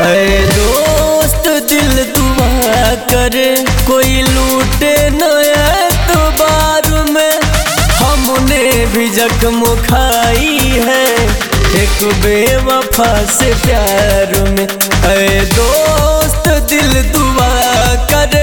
ऐ दोस्त दिल दुआ करे कोई लूटे न एतबार में। हमने भी जख्म खाई है एक बेवफा से प्यार में। ऐ दोस्त दिल दुआ करे।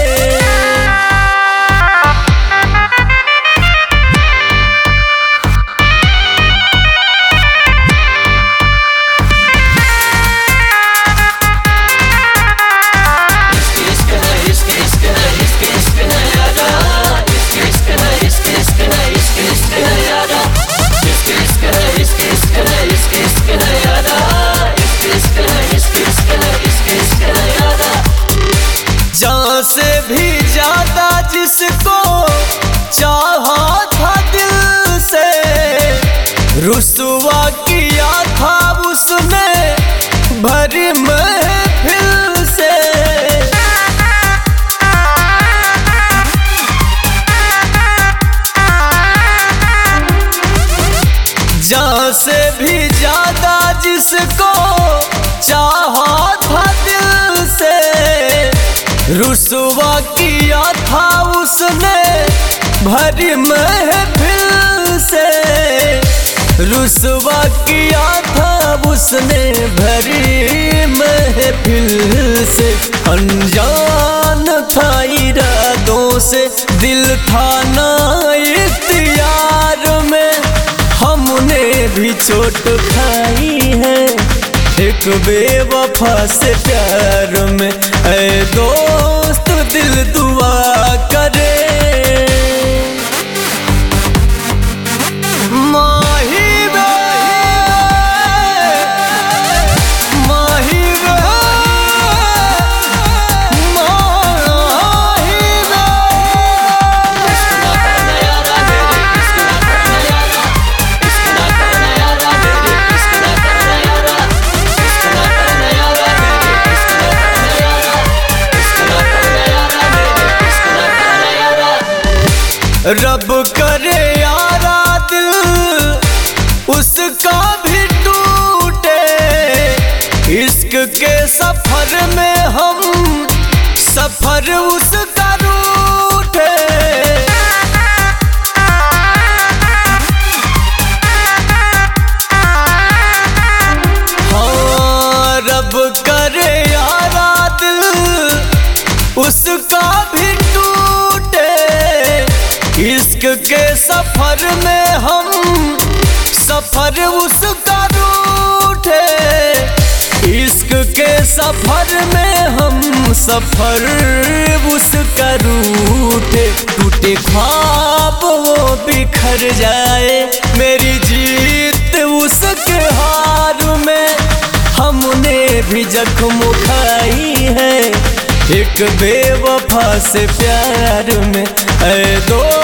जान से भी ज्यादा जिसको चाहा था दिल से, रुसवा किया था उसने भरी महफिल से। जान से भी ज्यादा जिसको चाहा था दिल से, रुसवा किया था उसने भरी महफिल से। रुसवा किया था उसने भरी महफिल से। अनजान था इरादों से दिल था ना इख्तियार में। हमने भी चोट खाई है एक बेवफा से प्यार में। ऐ दोस्त दिल दुआ करे। माही वे, माही वे, माही वे। रब करे यारा दिल उसका भी टूटे। इश्क के सफर में हम सफर उसका रूठे। हाँ रब करे यारा दिल उसका भी टूटे। इश्क के सफर में हम सफर उसका रूठे। इश्क के सफर में हम सफर उसका रूठे। टूटे ख्वाब वो बिखर जाए मेरी जीत उसके हार में। हमने भी जख्म खाई है एक बेवफा से प्यार में। ऐ दो